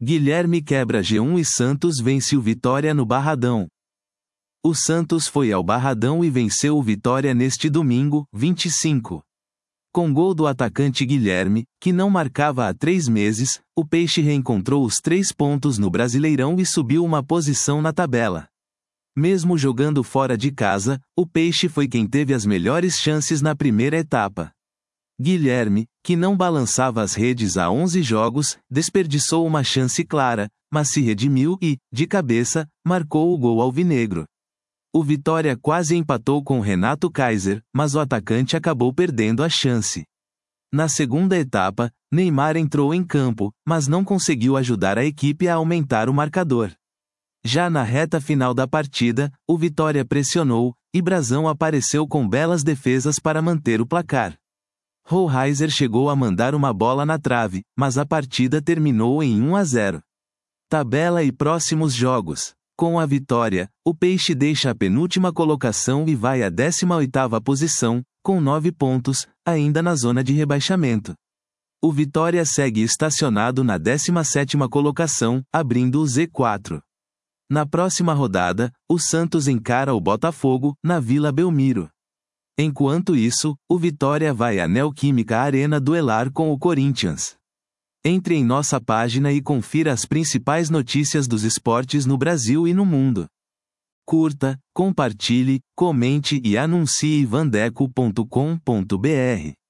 Guilherme quebra G1 e Santos vence o Vitória no Barradão. O Santos foi ao Barradão e venceu o Vitória neste domingo, 25. Com gol do atacante Guilherme, que não marcava há 3 meses, o Peixe reencontrou os 3 pontos no Brasileirão e subiu uma posição na tabela. Mesmo jogando fora de casa, o Peixe foi quem teve as melhores chances na primeira etapa. Guilherme, que não balançava as redes há 11 jogos, desperdiçou uma chance clara, mas se redimiu e, de cabeça, marcou o gol alvinegro. O Vitória quase empatou com Renato Kaiser, mas o atacante acabou perdendo a chance. Na segunda etapa, Neymar entrou em campo, mas não conseguiu ajudar a equipe a aumentar o marcador. Já na reta final da partida, o Vitória pressionou, e Brazão apareceu com belas defesas para manter o placar. Rollheiser chegou a mandar uma bola na trave, mas a partida terminou em 1-0. Tabela e próximos jogos. Com a vitória, o Peixe deixa a penúltima colocação e vai à 18ª posição, com 9 pontos, ainda na zona de rebaixamento. O Vitória segue estacionado na 17ª colocação, abrindo o Z4. Na próxima rodada, o Santos encara o Botafogo, na Vila Belmiro. Enquanto isso, o Vitória vai à Neoquímica Arena duelar com o Corinthians. Entre em nossa página e confira as principais notícias dos esportes no Brasil e no mundo. Curta, compartilhe, comente e anuncie vandeco.com.br.